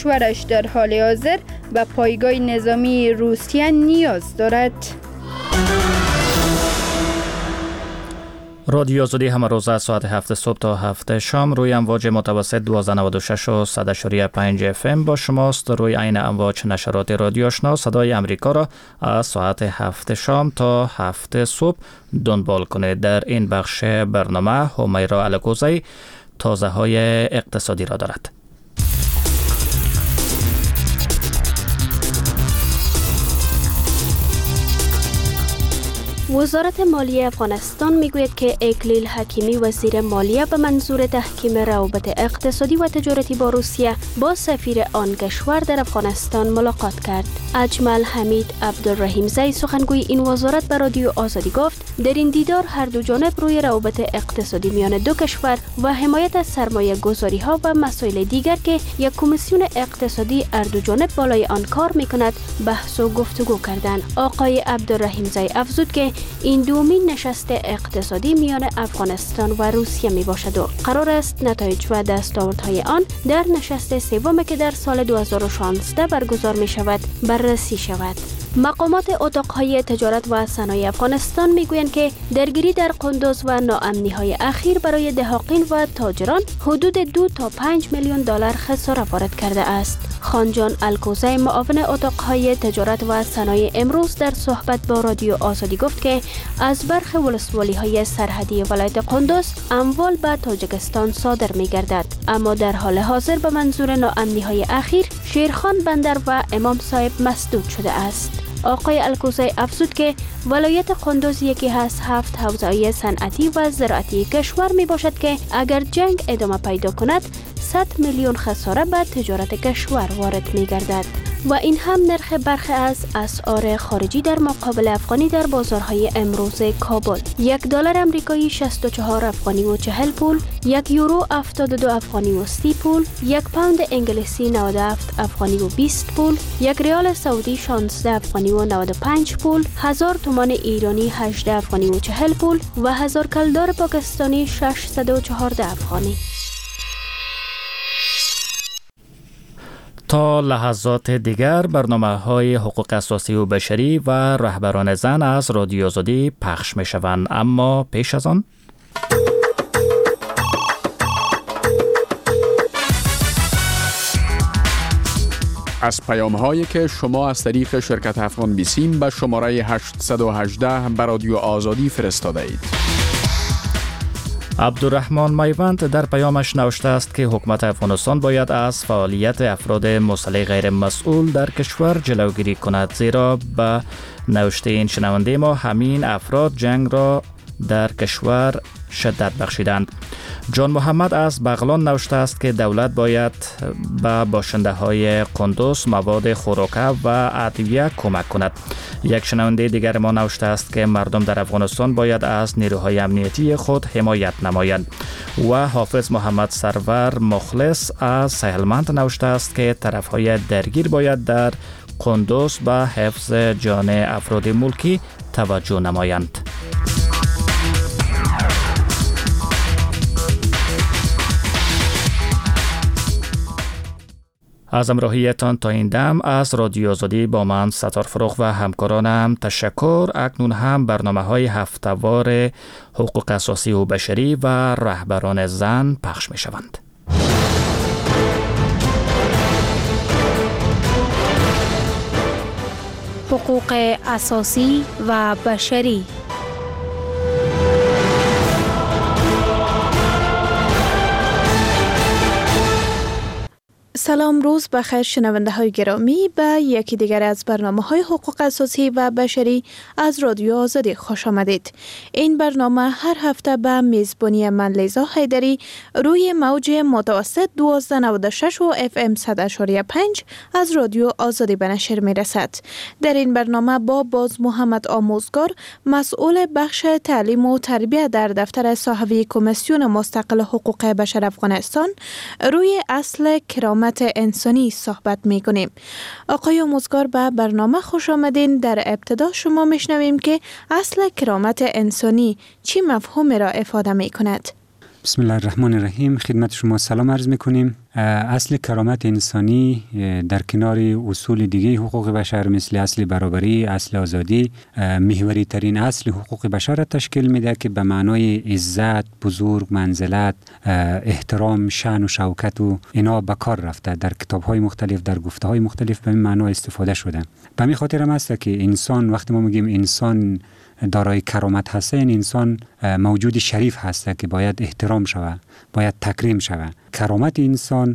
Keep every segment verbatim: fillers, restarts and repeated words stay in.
کشورش در حال حاضر به پایگاه نظامی روسیه نیاز دارد. رادیو آزادی همه روز از ساعت هفت صبح تا هفت شام روی امواج متوسط دویست و نود و شش و صد و پنج اف ام با شماست. روی عین امواج نشرات رادیو آشنا صدای امریکا را از ساعت هفت شام تا هفت صبح دنبال کنید. در این بخش برنامه همیرا الکوزی تازه های اقتصادی را دارد. وزارت مالیه افغانستان میگوید که اکلیل حکیمی وزیر مالیه به منظور تحکیم روابط اقتصادی و تجارتی با روسیه با سفیر آن کشور در افغانستان ملاقات کرد. اجمل حمید عبدالرحیمزی سخنگوی این وزارت به رادیو آزادی گفت در این دیدار هر دو جانب روی روابط اقتصادی میان دو کشور و حمایت از سرمایه گذاری ها و مسائل دیگر که یک کمیسیون اقتصادی هر دو جانب بالای آن کار میکند بحث و گفتگو کردند. آقای عبدالرحیمزی افزود که این دومین نشست اقتصادی میان افغانستان و روسیه می باشد و قرار است نتایج و دستاوردهای آن در نشست سوم که در سال دو هزار و شانزده برگزار می شود بررسی شود. مقامات اتاقهای تجارت و صنایع افغانستان میگویند که درگیری در قندوز و ناامنی‌های اخیر برای دهاقین و تاجران حدود دو تا پنج میلیون دلار خسارت وارد کرده است. خانجان الکوزی معاون اتاقهای تجارت و صنایع امروز در صحبت با رادیو آزادی گفت که از برخی ولسوالی‌های سرحدی ولایت قندوز اموال به تاجیکستان صادر می‌گردد، اما در حال حاضر به منظور ناامنی‌های اخیر شیرخان بندر و امام صاحب مسدود شده است. آقای الکوزی افزود که ولایت قندوز یکی از هفت حوزه‌های صنعتی و زراعتی کشور می باشد که اگر جنگ ادامه پیدا کند صد میلیون خسارت به تجارت کشور وارد می گردد. و این هم نرخ برخی از اسعار خارجی در مقابل افغانی در بازارهای امروز کابل. یک دلار امریکایی شصت و چهار افغانی و چهل پول، یک یورو هفتاد و دو افغانی و سی پول، یک پوند انگلیسی نود و هفت افغانی و بیست پول، یک ریال سعودی شانزده افغانی و نود و پنج پول، هزار تومان ایرانی هجده افغانی و چهل پول و هزار کلدار پاکستانی ششصد و چهارده افغانی. تا لحظات دیگر برنامه های حقوق اساسی و بشری و رهبران زن از رادیو آزادی پخش می شوند، اما پیش از آن از پیام هایی که شما از طریق شرکت افغان بیسیم به شماره هشت یک هشت به رادیو آزادی فرستاده اید. عبدالرحمن میوند در پیامش نوشته است که حکومت افغانستان باید از فعالیت افراد مسلح غیر مسئول در کشور جلوگیری کند، زیرا به نوشته این شنونده ما همین افراد جنگ را در کشور شدت بخشیدند. جان محمد از بغلان نوشته است که دولت باید به باشنده های قندوز مواد خوراکه و ادویه کمک کند. یک شنونده دیگر ما نوشته است که مردم در افغانستان باید از نیروهای امنیتی خود حمایت نمایند. و حافظ محمد سرور مخلص از سهلمند نوشته است که طرفهای درگیر باید در قندوز به حفظ جان افراد ملکی توجه نمایند. از همراهیتان تا این دم از رادیو آزادی با من ستار فروغ و همکارانم تشکر. اکنون هم برنامه های هفته‌وار حقوق اساسی و بشری و رهبران زن پخش می شوند. حقوق اساسی و بشری. سلام، روز بخیر شنونده های گرامی، به یکی دیگر از برنامه های حقوق اساسی و بشری از رادیو آزادی خوش آمدید. این برنامه هر هفته به میزبانی من لیزا حیدری روی موج متوسط دویست و نود و شش و اف ام صد و پنج از رادیو آزادی به نشر می رسد. در این برنامه با باز محمد آموزگار، مسئول بخش تعلیم و تربیت در دفتر صاحبی کمیسیون مستقل حقوق بشر افغانستان، روی اصل کرامت انسانی صحبت می کنیم. آقای آموزگار، به برنامه خوش آمدین. در ابتدا شما میشنویم که اصل کرامت انسانی چی مفهومی را افاده می کند؟ بسم الله الرحمن الرحیم. خدمت شما سلام عرض می کنیم. اصل کرامت انسانی در کنار اصول دیگه حقوق بشر مثل اصل برابری، اصل آزادی، محوری ترین اصل حقوق بشر را تشکیل میده که به معنای عزت، بزرگ، منزلت، احترام، شأن و شوکت و اینا به کار رفته. در کتاب‌های مختلف، در گفته‌های مختلف به این معنا استفاده شده. به همین خاطر هم است که انسان، وقتی ما میگیم انسان دارای کرامت هست، این انسان موجود شریف هست که باید احترام شود، باید تکریم شود. کرامت انسان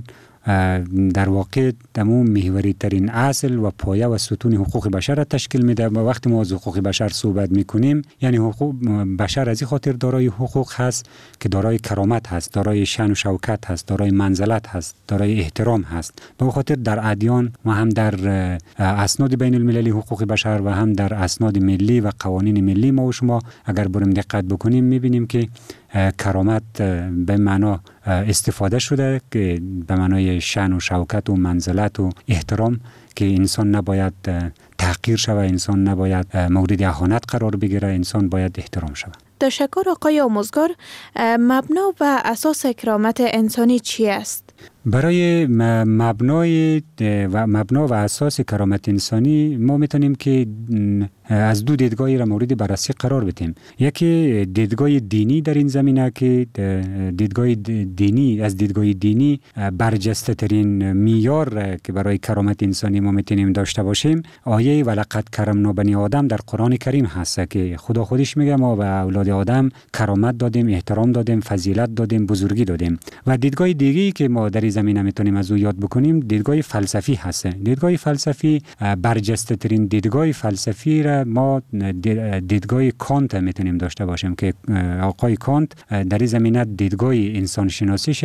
در واقع دمو محوری ترین اصل و پایه و ستون حقوق بشر را تشکیل میده. و وقتی ما از حقوق بشر صحبت میکنیم، یعنی حقوق بشر از این خاطر دارای حقوق هست که دارای کرامت هست، دارای شأن و شوکت هست، دارای منزلت هست، دارای احترام هست. به این خاطر در ادیان و هم در اسناد بین المللی حقوق بشر و هم در اسناد ملی و قوانین ملی ما و شما اگر بریم دقت بکنیم میبینیم که کرامت به معنا استفاده شده که به معنای شأن و شوکت و منزلت و احترام، که انسان نباید تحقیر شود، انسان نباید مورد اهانت قرار بگیره، انسان باید احترام شود. تشکر آقای آموزگار. مبنا و اساس کرامت انسانی چی است؟ برای مبنای و مبنا و اساس کرامت انسانی ما میتونیم که از دو دیدگاهی را مورد بررسی قرار بدیم. یکی دیدگاه دینی در این زمینه که دیدگاه دینی، از دیدگاه دینی برجسته ترین معیار که برای کرامت انسانی ما میتونیم داشته باشیم آیه ولقد کرمنا بنی آدم در قرآن کریم هست که خدا خودش میگه ما به اولاد آدم کرامت دادیم، احترام دادیم، فضیلت دادیم، بزرگی دادیم. و دیدگاه دیگه‌ای که ما در این زمینه میتونیم از او یاد بکنیم دیدگاه فلسفی هست. دیدگاه فلسفی برجسته ترین دیدگاه فلسفی را ما دیدگاه کانت میتونیم داشته باشیم که آقای کانت در این زمینه دیدگاه انسان شناسیش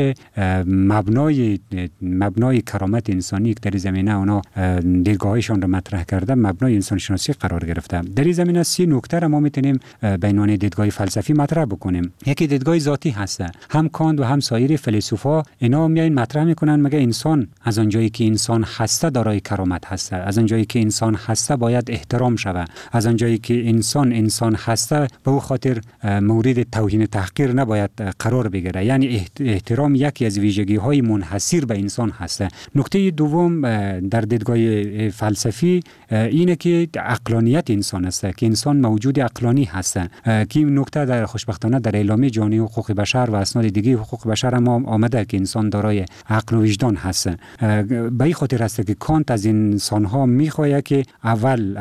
مبنای مبنای کرامت انسانی که در این زمینه اونا دیدگاهشون را مطرح کرده مبنای انسان شناسی قرار گرفته. در این زمینه سی نکته را ما میتونیم به عنوان دیدگاه فلسفی مطرح بکنیم. یکی دیدگاه ذاتی هست. هم کانت و هم سایر فیلسوفا اینا میاین مطرح میکنن مگه انسان از اونجایی که انسان هسته دارای کرامت هسته، از اونجایی که انسان هسته باید احترام شود، از آنجایی که انسان انسان هسته به او خاطر مورد توهین تحقیر نباید قرار بگیره. یعنی احترام یکی از ویژگی های منحصر به انسان هسته. نکته دوم در دیدگاه فلسفی اینه که عقلانیت انسان هسته، که انسان موجود عقلانی هسته، که این نکته در خوشبختانه در اعلامیه جهانی حقوق بشر و اسناد دیگه حقوق بشر هم آمده که انسان دارای عقل و وجدان هسته. به این خاطر هسته که کانت از انسان ها میخواد که اول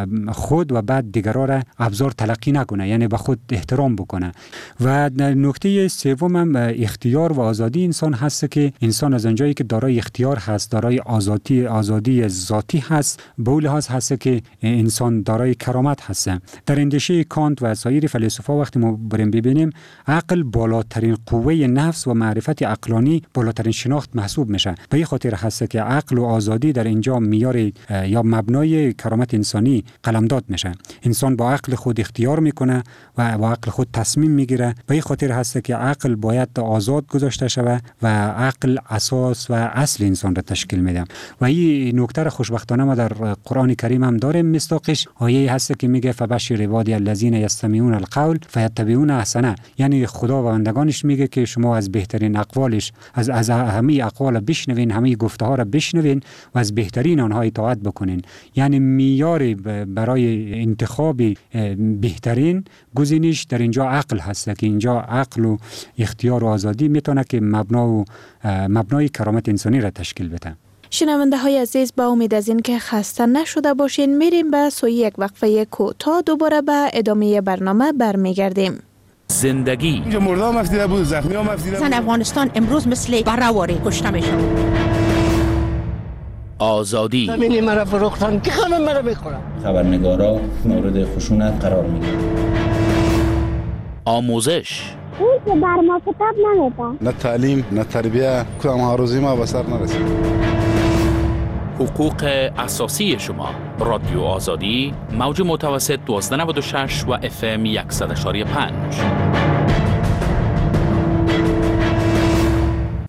خود و بعد دیگران را ابزار تلقی نکنه، یعنی به خود احترام بکنه. و نکته سوم هم اختیار و آزادی انسان هست که انسان از اونجایی که دارای اختیار هست، دارای آزادی آزادی ذاتی هست، به لحاظ هست که انسان دارای کرامت هست. در اندیشه کانت و سایر فیلسوفا وقتی ما بریم ببینیم عقل بالاترین قوه نفس و معرفت عقلانی بالاترین شناخت محسوب میشه. به این خاطر هست که عقل و آزادی در اینجا معیار یا مبنای کرامت انسانی قلمداد میشه. انسان با عقل خود اختیار میکنه و با عقل خود تصمیم میگیره. به این خاطر هست که عقل باید آزاد گذاشته شود و عقل اساس و اصل انسان را تشکیل میده. و این نکته خوشبختانه ما در قرآن کریم هم داریم. مصداقش آیه هست که میگه فبشر عبادی الذین یستمعون القول فیتبعون احسنه. یعنی خدا و بندگانش میگه که شما از بهترین اقوالش از از همه اقوال بشنوین، همه گفته ها را بشنوین و از بهترین آنها اطاعت بکنین. یعنی معیار برای انتخاب بهترین گزینش در اینجا عقل هست که اینجا عقل و اختیار و آزادی میتونه که مبنا و مبنای کرامت انسانی را تشکیل بده. شنونده های عزیز، با امید از این که خسته نشده باشین میریم به سوی یک وقفه کوتاه، دوباره به ادامه برنامه برمیگردیم. زندگی اینجا مردم مفتیده بود، زخمی ها مفتیده بود. زن افغانستان امروز مثل برهواری کشته میشن. آزادی زمینی مرا فروختن که خانم مرا بخورم. خبرنگارا مورد خشونت قرار میگیرن. آموزش اون که بر ما کتاب نمیده. نه تعلیم نه تربیه، کدام هاروزی ما به سر نرسید. حقوق اساسی شما. رادیو آزادی موج متوسط دوازده نود و شش و اف ام صد و یک و پنج.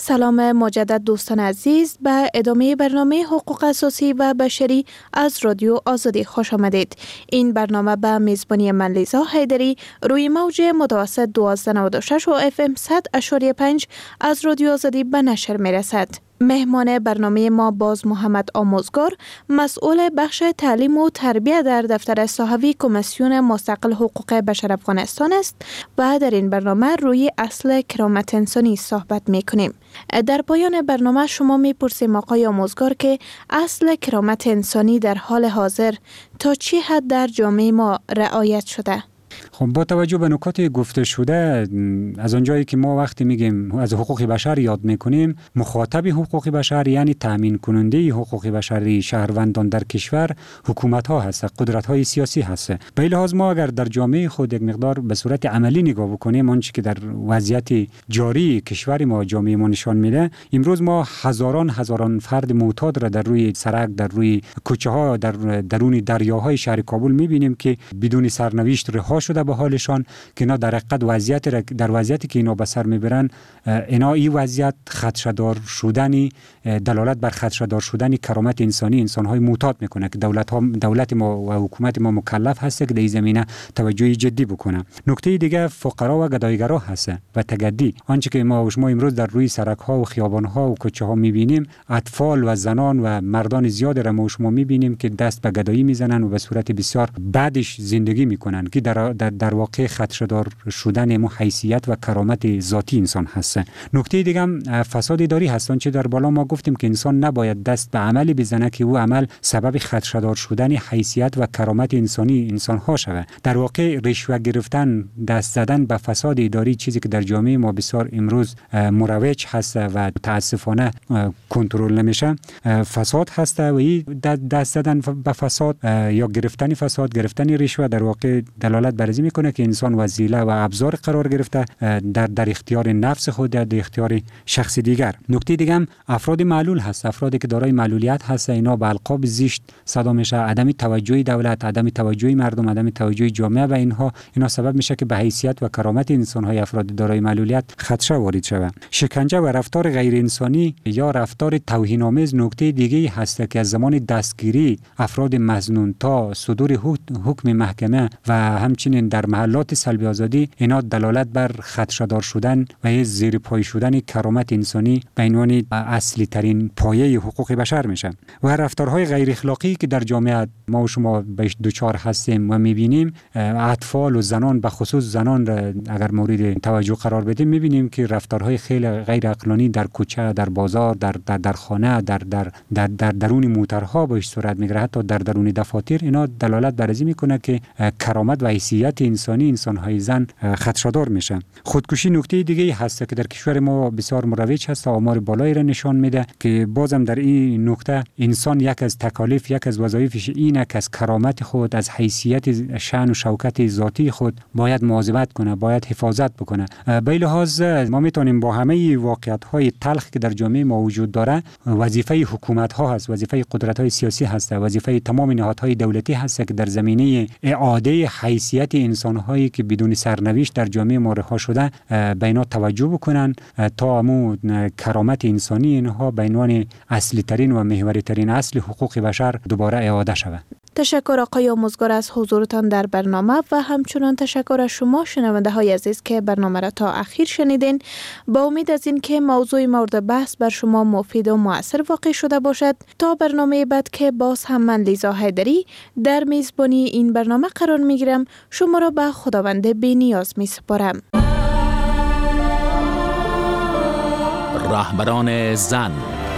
سلام مجدد دوستان عزیز، به ادامه برنامه حقوق اساسی و بشری از رادیو آزادی خوش آمدید. این برنامه به میزبانی من لیزا حیدری روی موج متوسط دوازده نود و شش و اف ام صد اشاری پنج از رادیو آزادی به نشر می رسد. مهمان برنامه ما باز محمد آموزگار، مسئول بخش تعلیم و تربیت در دفتر صحوی کمیسیون مستقل حقوق بشر افغانستان است و در این برنامه روی اصل کرامت انسانی صحبت می کنیم. در پایان برنامه شما می پرسیم آقای آموزگار که اصل کرامت انسانی در حال حاضر تا چی حد در جامعه ما رعایت شده؟ خب با توجه به نکات گفته شده، از آنجایی که ما وقتی میگیم از حقوق بشر یاد میکنیم، مخاطب حقوق بشر یعنی تامین کننده حقوق بشری شهروندان در کشور حکومت ها هست، قدرت های سیاسی هست. به این لحاظ ما اگر در جامعه خود یک مقدار به صورت عملی نگاه بکنیم، آنچه که در وضعیت جاری کشور ما جامعه ما نشان میده، امروز ما هزاران هزاران فرد معتاد را در روی سرک، در روی کوچه ها، در درون دریاهای شهر کابل میبینیم که بدون سرنوشت رها شده به حالشان، که اینا در حقیقت وضعیت در وضعیتی که اینا به سر میبرن، اینا این وضعیت خدشه‌دار شدنی دلالت بر خدشه‌دار شدنی کرامت انسانی انسان‌های معتاد میکنه که دولت ها دولت ما و حکومت ما مکلف هست که در این زمینه توجه جدی بکنه. نکته دیگه فقرا و گدایگرا هست و تگدی. آنچه که ما و شما امروز در روی سرک ها و خیابان ها و کوچه ها میبینیم، اطفال و زنان و مردان زیاد را ما و شما میبینیم که دست به گدایی میزنن و به صورت بسیار بعدش زندگی میکنن که در در, در واقع خدشه‌دار شدن مو حیثیت و کرامت ذاتی انسان هست. نکته دیگه هم فساد اداری هست. آنچه در بالا ما گفتیم که انسان نباید دست به عملی بزنه که او عمل سبب خدشه‌دار شدن حیثیت و کرامت انسانی انسان ها شود. در واقع رشوه گرفتن، دست زدن به فساد اداری چیزی که در جامعه ما بسیار امروز مروج هست و متاسفانه کنترل نمیشه، فساد هست و این دست زدن به فساد یا گرفتن فساد، گرفتن رشوه در واقع دلالت بر این میکنه که انسان وسیله و ابزار قرار گرفته در در اختیار نفس خود، در اختیار شخص دیگر. نکته دیگه هم افراد معلول هست. افرادی که دارای معلولیت هست، اینا به القاب زشت صدا میشه، عدم توجهی دولت، عدم توجهی مردم، عدم توجهی جامعه و اینها اینا سبب میشه که به حیثیت و کرامت انسان های افراد دارای معلولیت خدشه وارد شود. شکنجه و رفتار غیر انسانی یا رفتار توهین آمیز نکته دیگه هست که از زمان دستگیری افراد مظنون تا صدور حکم محکمه و همچنین در محلات سلب آزادی، اینا دلالت بر خدشه‌دار شدن و زیر پای شدن کرامت انسانی به عنوان اصلی ترین پایه حقوق بشر میشه. و رفتارهای غیر اخلاقی که در جامعه ما و شما بهش دوچار هستیم و میبینیم، اطفال و زنان، به خصوص زنان را اگر مورد توجه قرار بدیم، میبینیم که رفتارهای خیلی غیر عقلانی در کوچه، در بازار، در در, در خانه، در در در, در درون موترها بهش صورت میگیره، حتی در درون دفاتر. اینا دلالت بر این میکنه که کرامت و حیثیت انسانی انسان‌های زن خدشه‌دار میشه. خودکشی نکته دیگه هست که در کشور ما بسیار مروج هست، آمار بالایی را نشان میده که بازم در این نکته انسان یک از تکالیف، یک از وظایفش اینه که از کرامت خود، از حیثیت شأن و شوکت ذاتی خود باید مواظبت کنه، باید حفاظت بکنه. به این لحاظ ما میتونیم با همه واقعیت‌های تلخ که در جامعه ما وجود داره، وظیفه حکومت‌ها هست، وظیفه قدرت‌های سیاسی هست، وظیفه تمام نهادهای دولتی هست که در زمینه اعاده حیثیت انسان‌هایی که بدون سرنوشت در جامعه ما رها شده به اینا توجه بکنن تا امو کرامت انسانی اینها به عنوان اصلی ترین و محوری ترین اصل حقوق بشر دوباره اعاده شود. تشکر آقای آموزگار از حضورتان در برنامه و همچنان تشکر از شما شنونده های عزیز که برنامه را تا اخیر شنیدین. با امید از این که موضوع مورد بحث بر شما مفید و مؤثر واقع شده باشد، تا برنامه بعد که باز هم من لیزا حیدری در میزبانی این برنامه قرار می گیرم، شما را به خداوند بی نیاز می سپارم. رهبران زن.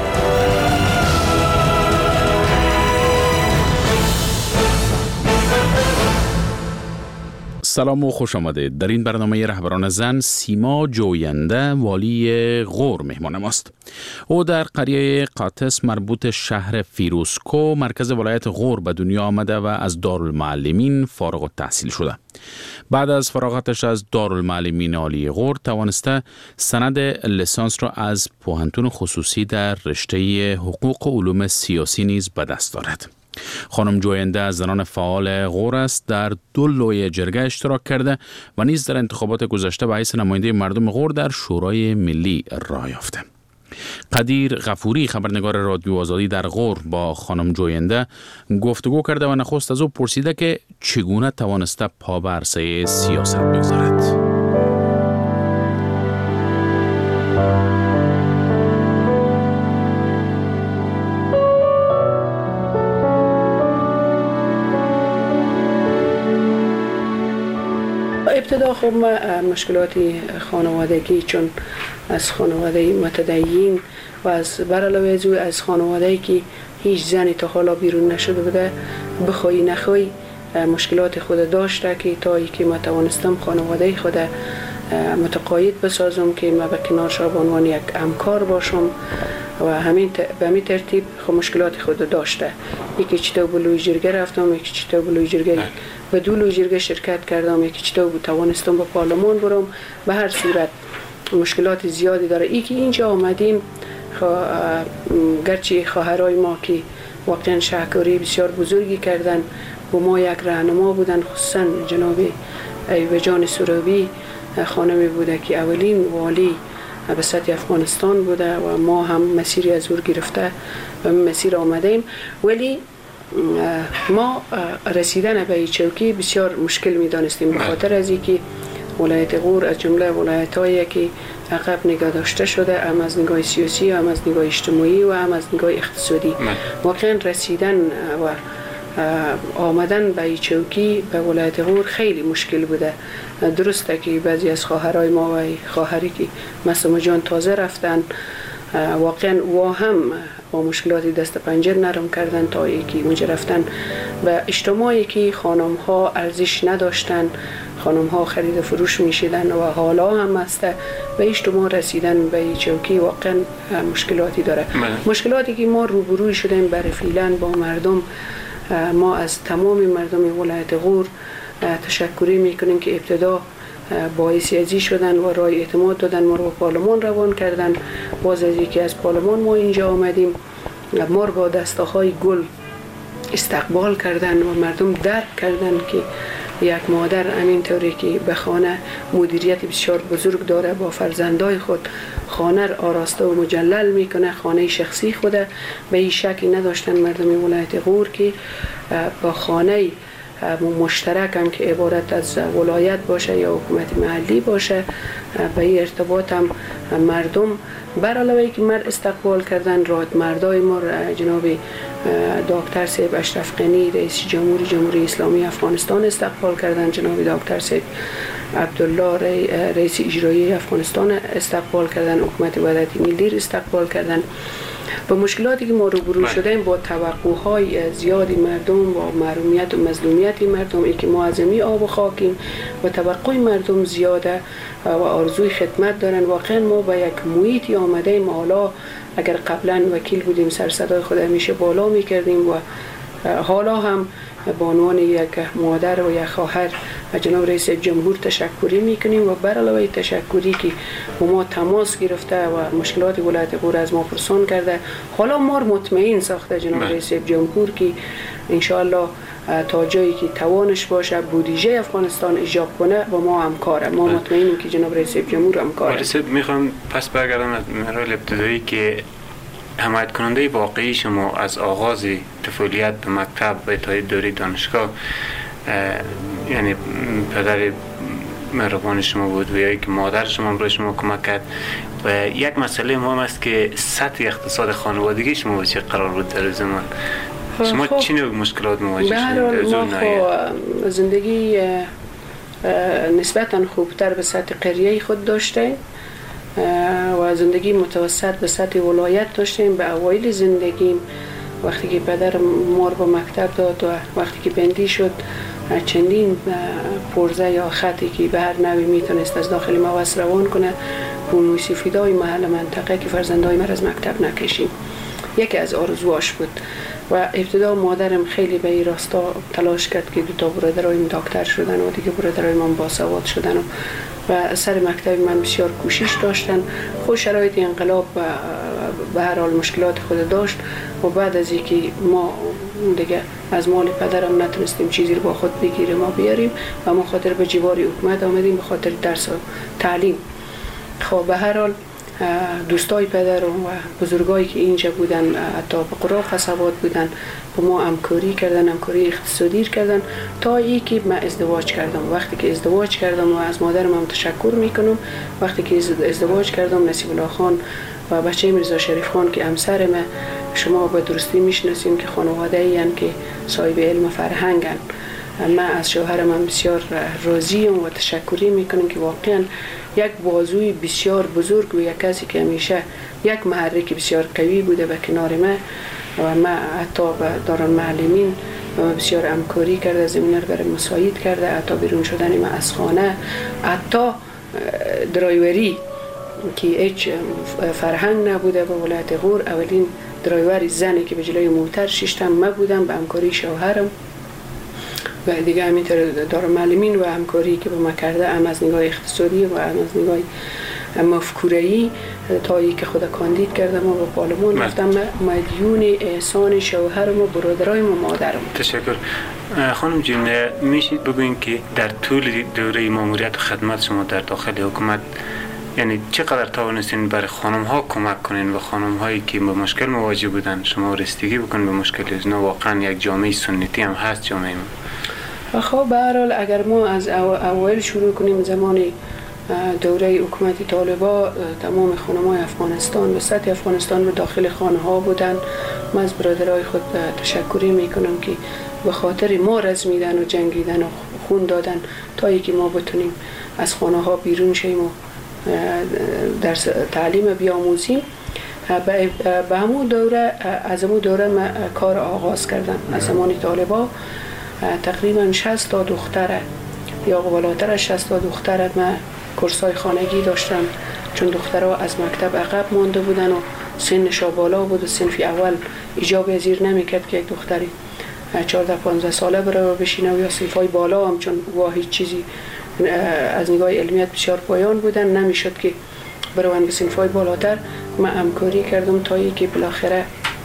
سلام و خوش آمدید. در این برنامه رهبران زن سیما جوینده والی غور مهمان ماست. او در قریه قاطس مربوط شهر فیروزکو مرکز ولایت غور به دنیا آمده و از دارالمعلمین فارغ التحصیل شده. بعد از فراغتش از دارالمعلمین عالی غور توانسته سند لیسانس را از پوهنتون خصوصی در رشته حقوق و علوم سیاسی نیز به دست دارد. خانم جوینده از زنان فعال غور است، در دو لویه جرگه اشتراک کرده و نیز در انتخابات گذشته به حیث نماینده مردم غور در شورای ملی راه یافته. قدیر غفوری خبرنگار رادیو آزادی در غور با خانم جوینده گفتگو کرده و نخست از او پرسیده که چگونه توانسته پا به عرصه سیاست بگذارد. ابتدا خب مشکلات خانوادگی، چون از خانواده متدین و از برعلاوه از او از خانواده‌ای که هیچ زنی تا حالا بیرون نشده بوده، بخوای نخوای مشکلات خود داشته که تا ای که ما توانستم خانواده خود متقاعد بسازم که ما به کنارش به عنوان یک همکار باشم و همین به همین ترتیب خب مشکلات خود داشته. یکی چطور به لوی جرگه رفتم، یکی چطور به لوی جرگه به دو لوی جرگه شرکت کردم، یکی چطور توانستم به پارلمان برم. به هر صورت مشکلات زیادی داره. ای که اینجا آمدیم گرچه خواهرای ما که واقعا شهکاری بسیار بزرگی کردن و ما یک راهنما بودن، خصوصا جناب ایوجان سروی خانمی بوده که اولین والی به سطح افغانستان بوده و ما هم مسیری از او گرفته و مسیر آمدیم. ولی ما رسیدن به این چوکی بسیار مشکل می دانستیم به خاطر از اینکه ولایت غور از جمله ولایت‌هایی که عقب نگاه داشته شده، هم از نگاه سیاسی، هم از نگاه اجتماعی و هم از نگاه اقتصادی. واقعا رسیدن و آمدن به این چوکی به ولایت غور خیلی مشکل بوده. درسته که بعضی از خواهرای ما و خواهری که مثل جان تازه رفتن واقعا و هم با مشکلات دست پنجه نرم کردن تا اینکه اونجا رفتن و اجتماعی که خانم ها ارزش نداشتن، خانم ها خرید و فروش میشیدن و حالا هم است به اجتماع رسیدن به این چوکی واقعا مشکلاتی داره. مشکلاتی که ما روبروی شدیم برای فعلا با مردم، ما از تمام مردم ولایت غور تشکری میکنیم که ابتدا باعث ازی شدن و رای اعتماد دادن، ما رو به پارلمان روان کردن. باز از اینکه از پارلمان ما اینجا آمدیم ما رو با دستاهای گل استقبال کردن و مردم درک کردن که یک مادر همینطوری که به خانه مدیریت بسیار بزرگ داره، با فرزندای خود خانه را آراسته و مجلل میکنه، خانه شخصی خوده. به این شکی نداشتن مردم ولایت غور که با خانه مشترک هم که عبارت از ولایت باشه یا حکومت محلی باشه به این ارتباط هم مردم بر علاوه که مرد استقبال کردن. راد مردای ما جناب دکتر صاحب اشرف غنی رئیس جمهوری جمهوری اسلامی افغانستان استقبال کردن، جناب دکتر صاحب عبدالله رئیس اجرایی افغانستان استقبال کردن، حکومت وحدت ملی استقبال کردن. با مشکلاتی که ما روبرو شدیم با توقعهای زیادی مردم، با محرومیت و مظلومیت مردم، ای که ما از می آب و خاکیم و توقع مردم زیاده و آرزوی خدمت دارن. واقعا ما با یک محیطی آمدیم، حالا اگر قبلا وکیل بودیم سر صدای خود همیشه بالا میکردیم و حالا هم به عنوان یک مادر و یک خواهر جناب رئیس جمهور تشکری میکنیم و بر علاوه تشکری که با ما تماس گرفته و مشکلات ولایت غور از ما پرسان کرده، حالا ما مطمئن ساخته جناب رئیس جمهور که انشاءالله تا جایی که توانش باشه بودجه افغانستان ایجاب کنه با ما همکاره. ما مطمئنیم که جناب رئیس جمهور همکاره. رئیس میخوام پس برگردم از مراحل ابتدایی که حمایت کننده واقعی شما از آغاز طفولیت به مکتب و تا دوره دانشگاه یعنی پدر مهربان شما بود و یا که مادر شما برای شما کمک کرد و یک مسئله مهم است که سطح اقتصاد خانوادگی شما به چه قرار بود در زمان؟ شما خب چی نوع مشکلات مواجه شدید؟ ما زندگی نسبتاً خوبتر به سطح قریه خود داشتیم و زندگی متوسط به سطح ولایت داشتیم. به اوایل زندگیم وقتی که پدر ما رو به مکتب داد و وقتی که بندی شد چندین پرزه یا خطی که به هر نوی میتونست از داخل موس روان کنه بومی سفیدای محل منطقه که فرزندای ما از مکتب نکشیم یکی از آرزواش بود. و ابتدا مادرم خیلی به این راستا تلاش کرد که دو تا برادرایم دکتر شدن و دیگه برادرای من باسواد شدن و و سر مکتب من بسیار کوشش داشتن. خود شرایط انقلاب به هر حال مشکلات خود داشت و بعد از اینکه ما دیگه از مال پدرم نتونستیم چیزی رو با خود بگیریم ما بیاریم و ما خاطر به جواری حکومت آمدیم به خاطر درس و تعلیم. خب به هر حال دوستای پدر و بزرگایی که اینجا بودن، حتی به قراق قصبات بودن، با ما همکاری کردن، همکاری اقتصادی کردن تا ای که من ازدواج کردم. وقتی که ازدواج کردم و از مادرم هم تشکر میکنم، وقتی که ازدواج کردم نصیب الله خان و بچه میرزا شریف خان که همسر من، شما به درستی میشناسیم که خانواده این که صاحب علم فرهنگن. من از شوهرم هم بسیار راضیم و تشکری میکنم که واقعا یک بازوی بسیار بزرگ و یک کسی که همیشه یک محرک بسیار قوی بوده به کنار من و من حتی به دارالمعلمین بسیار همکاری کرده، زمینه رو برای مساعد کرده، حتی بیرون شدن من از خانه، حتی درایوری که هیچ فرهنگ نبوده به ولایت غور، اولین درایور زنی که به جلوی موتر ششتم من بودم به همکاری شوهرم و دیگه همینطور دارالمعلمین و همکاری که با ما کرده، هم از نگاه اقتصادی و هم از نگاه مفکوره‌ای تا ای که خدا کاندید کردم و با پارلمان رفتم مدیون احسان شوهرم و برادرایم و مادرم. تشکر. خانم جون، میشید بگوین که در طول دوره ماموریت و خدمت شما در داخل حکومت یعنی چقدر توانستین برای خانم ها کمک کنین و خانم هایی که با مشکل مواجه بودن شما رسیدگی بکنین به مشکل اینا؟ واقعا یک جامعه سنتی هم هست جامعه ما. خب به هر حال اگر ما از اول شروع کنیم، زمان دوره حکومت طالبا تمام خانم‌های افغانستان و سطح افغانستان به داخل خانه ها بودن. من از برادرای خود تشکری میکنم که به خاطر ما رزمیدن و جنگیدن و خون دادن تا اینکه ما بتونیم از خانه ها بیرون شیم و در تعلیم بیاموزیم. به همون دوره از همون دوره من کار آغاز کردم. از زمان طالبا تقریبا شصت تا دختره یا بالاتر از شصت تا دختره من کورسای خانگی داشتم، چون دخترها از مکتب عقب مانده بودن و سنشا بالا بود و صنف اول ایجاب پذیر نمیکرد که یک دختری چهارده پانزده ساله بره بشینه و یا صنفای بالا هم چون واحد چیزی از نگاه علمیت بسیار پایان بودن نمیشد که بروند به صنفای بالاتر. من همکاری کردم تا اینکه بالاخره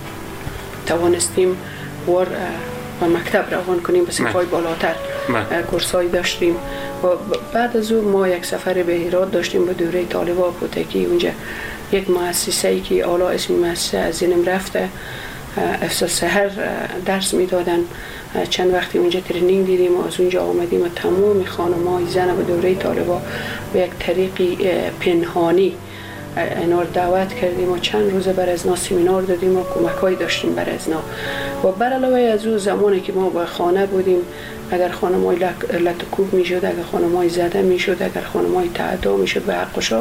توانستیم ور و مکتب روان کنیم به صنفای بالاتر. کورسای داشتیم و بعد از اون ما یک سفر به هرات داشتیم به دوره طالبا پوتکی. اونجا یک مؤسسه ای که حالا اسم مؤسسه از ذهنم رفته، افسر سحر درس میدادن. چند وقتی اونجا ترینینگ دیدیم و از اونجا آمدیم و تمام خانم‌های زن به دوره طالبا به یک طریقی پنهانی اینا رو دعوت کردیم و چند روزه بر ازنا سمینار دادیم و کمک‌های داشتیم بر ازنا. و بر علاوه از اون زمانی که ما با خانه بودیم، اگر خانم‌های لطکوب میشد، اگر خانم‌های زده میشد، اگر خانم‌های تعدا میشد به حقشا،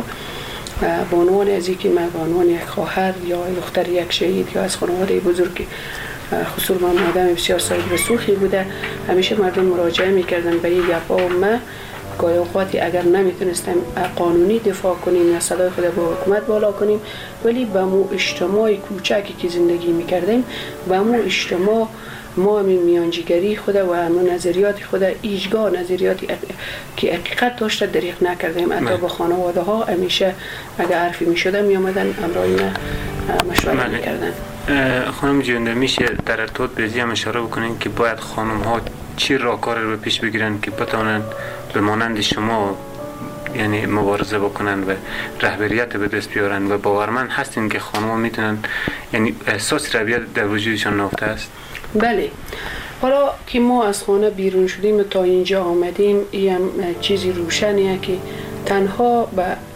به عنوان از اینکه من به عنوان یک خواهر یا دختر یک شهید یا از خانواده بزرگ خصوصا من آدم بسیار صاحب رسوخی بوده، همیشه مردم مراجعه میکردن به این گپا و من گاهی اوقاتی اگر نمیتونستم قانونی دفاع کنیم یا صدای خود با حکومت بالا کنیم، ولی به مو اجتماع کوچکی که زندگی میکردیم، به مو اجتماع ما همین میانجیگری خود و همون نظریات خود ایجگاه نظریاتی که حقیقت داشته دریغ نکردیم. حتی با خانواده ها همیشه اگر حرفی میشده میامدن امرای مشوره میکردن. خانم جونده میشه در ارتباط به زیم اشاره بکنین که باید خانم ها چی راهکار رو پیش بگیرن که بتونن به مانند شما یعنی مبارزه بکنن و رهبریت به دست بیارن و باورمند هستین که خانم ها میتونن یعنی احساس رهبریت در وجودشان نهفته است؟ بله. حالا که ما از خانه بیرون شدیم تا اینجا آمدیم، این چیزی روشنیه که تنها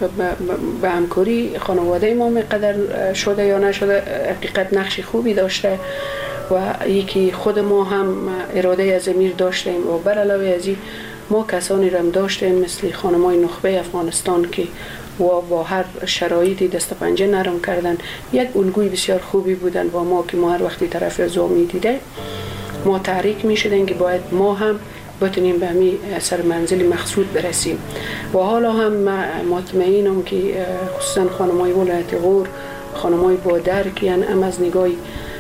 به همکاری خانواده ما مقدر شده یا نشده حقیقت نقش خوبی داشته و یکی خود ما هم اراده از امیر داشتیم و بر علاوه از این ما کسانی رم داشتیم مثل خانمای نخبه افغانستان که و با هر شرایطی دست پنجه نرم کردن، یک الگوی بسیار خوبی بودن و ما که ما هر وقتی طرف از او میدیده ما تحریک می شدیم که باید ما هم بتونیم به همین سر منزل مقصود برسیم. و حالا هم مطمئنم که خصوصا خانمای ولایت غور، خانمای با درکی هم از نگاه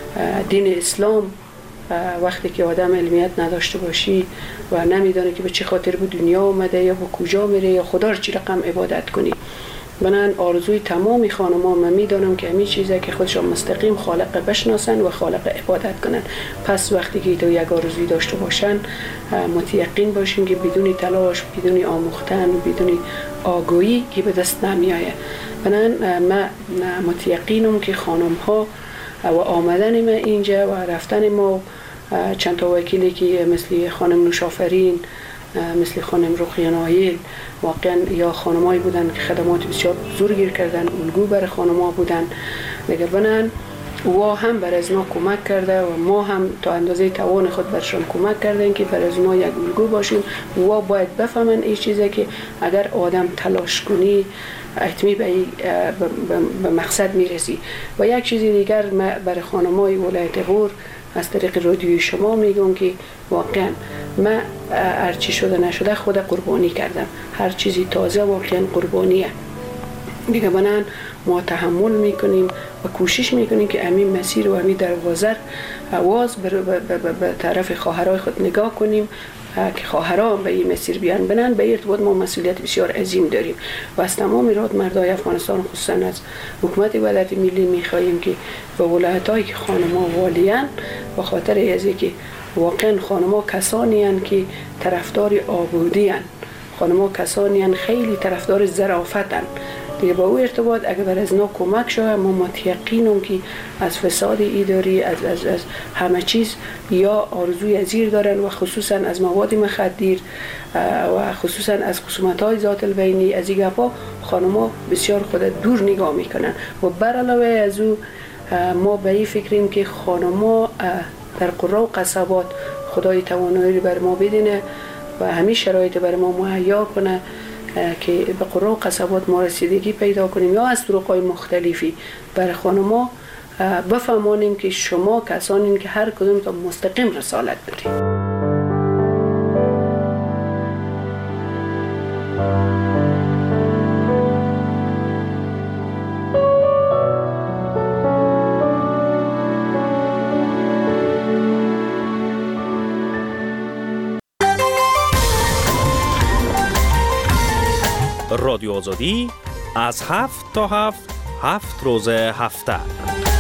دین اسلام، وقتی که آدم علمیت نداشته باشی و نمیدونه که به چه خاطر به دنیا آمده یا به کجا میره یا خدا رو چی رقم عبادت کنی، بنان آرزوی تمام خانم‌ها من میدانم که همین چیزه که خودشان مستقیم خالق بشناسن و خالق عبادت کنن. پس وقتی که تو یک آرزوی داشته باشن متیقن باشین که بدون تلاش، بدون آموختن، بدون آگاهی که به دست نمیآید. بنان من متیقنم که خانم‌ها و آمدن ما اینجا و رفتن ما چند تا وکیلی که مثل خانم نوشافرین، مثل خانم رقیه نایل، واقعا یا خانمایی بودن که خدمات بسیار بزرگی کردن، الگو برای خانم‌ها بودن. دیگر بنان و هم بر از ما کمک کرده و ما هم تا اندازه توان خود برشان کمک کردیم که بر از ما یک الگو باشیم. و باید بفهمن این چیزه که اگر آدم تلاش کنی حتمی به, به مقصد میرسی. و یک چیز دیگر ما برای خانم‌های ولایت غور از طریق رادیوی شما میگم که واقعا من هر چی شده نشده خود قربانی کردم. هر چیزی تازه واقعا قربانیه. دیگه بنان ما تحمل میکنیم و کوشش میکنیم که همین مسیر و همین دروازه آواز به طرف خواهرای خود نگاه کنیم که خواهرها به این مسیر بیان. بنان به ارتباط ما مسئولیت بسیار عظیم داریم و از تمام راد مردای افغانستان خصوصا از حکومت ولایت ملی میخواهیم که به ولایت‌هایی که خانم‌ها والیان به خاطر از اینکه واقعا خانم‌ها کسانی هستند که طرفدار آبادی هستند، خانم‌ها کسانی هستند خیلی طرفدار ظرافت هستند. دیگه با او ارتباط اگر بر از نا کمک شود ما متیقنیم که از فساد اداری از از از همه چیز یا آرزوی ازیر دارن و خصوصا از مواد مخدر و خصوصا از خصومت‌های ذات البینی از این گپا خانم‌ها بسیار خود دور نگاه میکنن. و بر علاوه از او ما به این فکریم که خانم‌ها در قرا و قصبات خدای توانایی بر ما بدینه و همین شرایط بر ما مهیا کنه که به قرا و قصبات ما رسیدگی پیدا کنیم یا از طرق‌های مختلفی برای خانم‌ها بفهمانیم که شما کسانین که هر کدوم تا مستقیم رسالت دارید. رادیو آزادی از هفت تا هفت هفت روز هفته